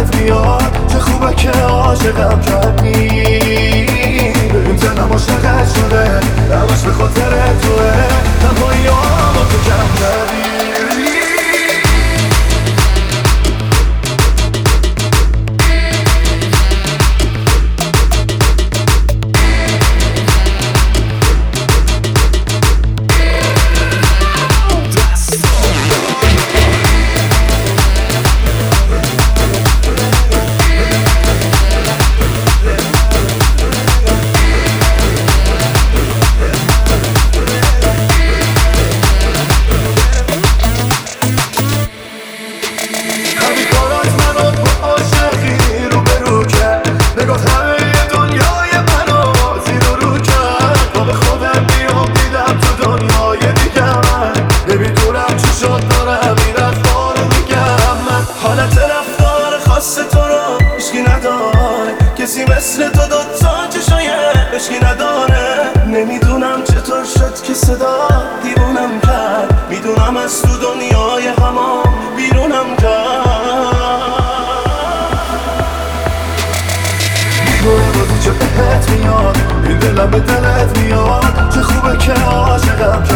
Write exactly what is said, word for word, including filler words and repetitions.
دلت میاد چه خوبه که عاشقم کردی. ببین دلم عاشقت شده همش به خاطر توه، تنهایی با تو کم کردی. حالت رفتار خاص تو رو هیچکی نداره، کسی مثل تو دوتا چشای عشقی نداره. نمیدونم چطور شد که صدا دیوونم کرد، میدونم از تو دنیای همام بیرونم کرد. میدونم روزی چه بهت میاد، این دلم به دلت میاد چه خوبه که عاشقم